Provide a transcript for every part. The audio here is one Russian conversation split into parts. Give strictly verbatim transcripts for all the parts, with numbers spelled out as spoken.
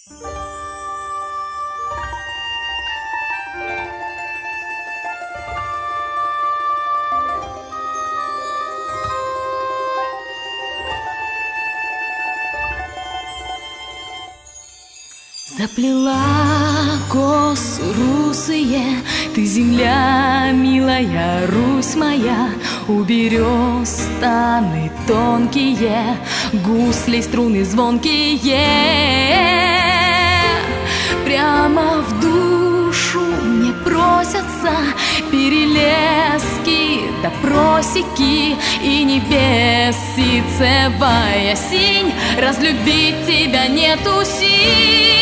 Заплела косы русые, ты земля, милая Русь моя. У берез станы тонкие, гуслей струны звонкие. Прямо в душу мне просятся перелески да просеки и небес ситцевая синь. Разлюбить тебя нету сил.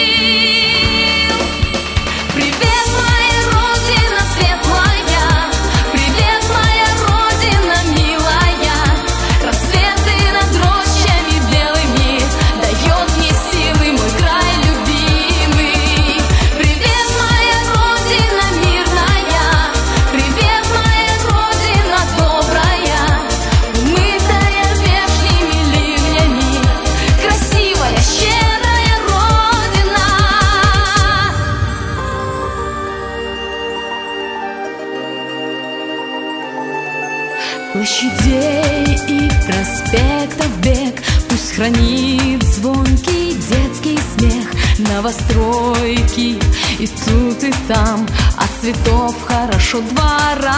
Площадей и проспектов бег пусть хранит звонкий детский смех. Новостройки и тут и там от цветов хорошо дворам.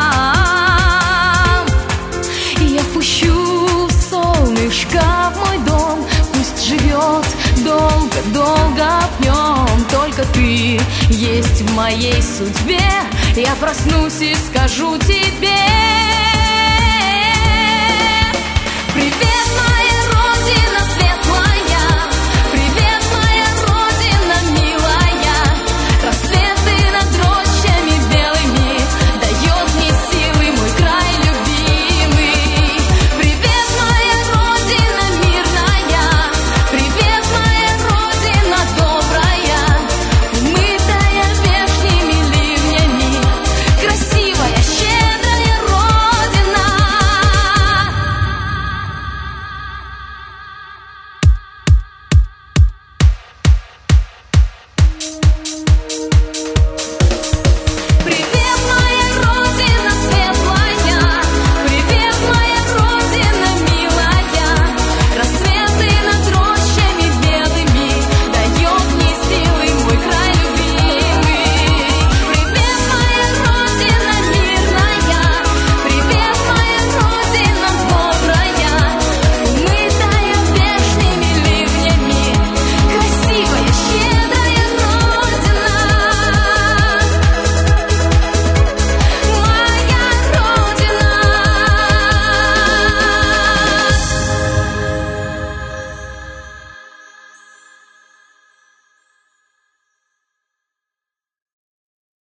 И я впущу в солнышко в мой дом, пусть живет долго-долго в нем. Только ты есть в моей судьбе, я проснусь и скажу тебе: привет, моя